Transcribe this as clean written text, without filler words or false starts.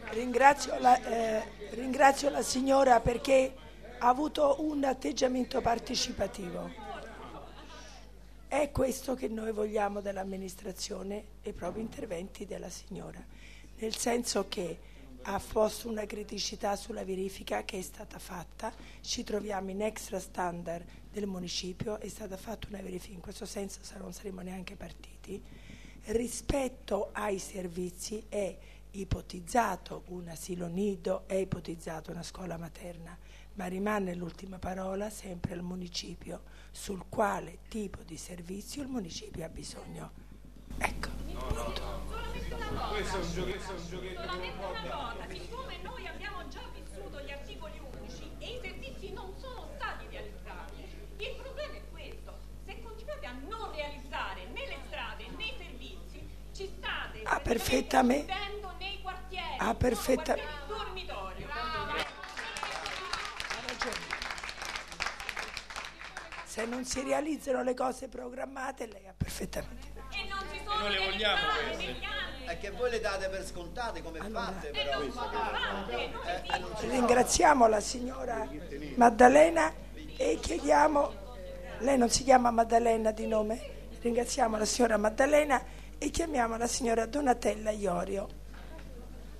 Ringrazio la signora perché ha avuto un atteggiamento partecipativo. È questo che noi vogliamo dall'amministrazione e proprio interventi della signora, nel senso che ha posto una criticità sulla verifica che è stata fatta, ci troviamo in extra standard del municipio, è stata fatta una verifica, in questo senso non saremo neanche partiti. Rispetto ai servizi è ipotizzato un asilo nido, è ipotizzato una scuola materna, ma rimane l'ultima parola sempre al municipio sul quale tipo di servizio il municipio ha bisogno. Ecco. Questo è un giochetto solamente una cosa, siccome noi abbiamo già vissuto gli articoli 11 e i servizi non sono stati realizzati, il problema è questo: se continuate a non realizzare né le strade né i servizi, ci state perfettamente chiudendo nei quartieri, perfettamente dormitorio. Se non si realizzano le cose programmate, lei ha perfettamente E non si sono noi le vogliamo realizzate queste. negli anni. È che voi le date per scontate come fate però. ringraziamo la signora Maddalena e chiediamo, lei non si chiama Maddalena di nome, ringraziamo la signora Maddalena e chiamiamo la signora Donatella Iorio.